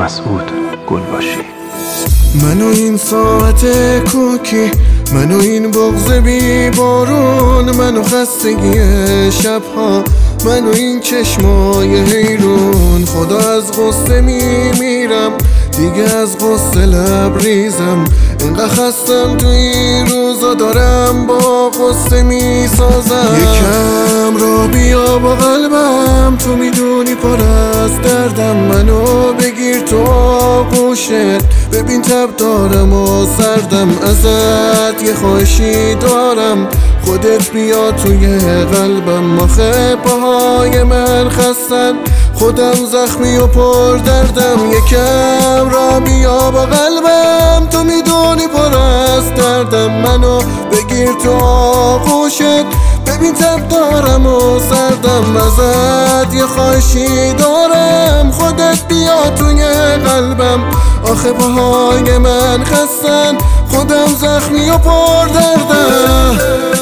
مسعود گلباشی. منو این ساعت کوکی، منو این بغض بی بارون، منو خستگی شبها، منو این چشمای حیرون. خدا از غصه میمیرم دیگه، از غصه لبریزم، اینقدر خستم تو این روزا دارم با غصه میسازم. یکم را بیا با قلبم، تو میدونی پر از دردم، منو بگیر تو آغوشت، ببین تب دارم و سردم، ازت یه خواهشی دارم، خودت بیا توی قلبم. آخه پاهای من خستن، خودم زخمی و پر دردم، یکم را بیا با قلبم، تو میدونی پر از دردم، منو بگیر تو آغوشت، ببین تب دارم و سردم، ازت یه خواهشی دارم، خودت بیا توی قلبم. آخه پاهای من خستن، خودم زخمی و پر دردم.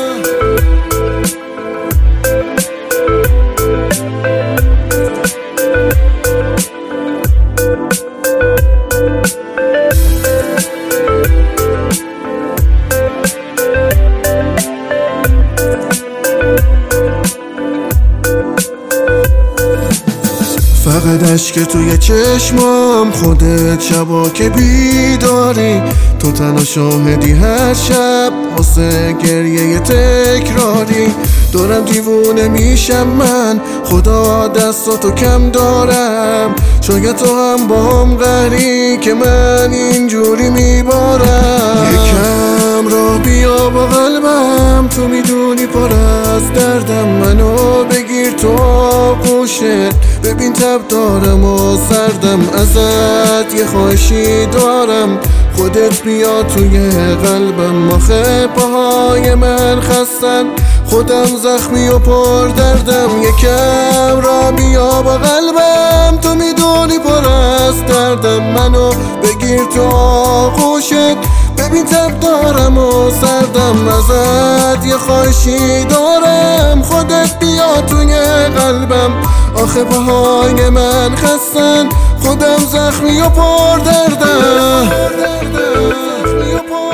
فقط اشک توی چشمام، خودت شبا که بیداری، تو تنها شاهدی هر شب واسه گریه تکراری. دارم دیوونه میشم من، خدا دستاتو کم دارم، شاید تو هم بام قهری که من اینجوری میبارم. یکم را بیا با قلبم، تو میدونی پر از دردم، منو بگیر تو آغوشت، ببین تب دارم و سردم، ازت یه خواهشی دارم، خودت بیا توی قلبم. آخه پاهای من خستن، خودم زخمی و پر دردم، یکم را بیا با قلبم، تو میدونی پر از دردم، منو بگیر تو آغوشت، ببین تب دارم و سردم، ازت یه خواهشی دارم، خودت بیا توی قلبم. آخه پاهای من خستن، خودم زخمی و پر دردم.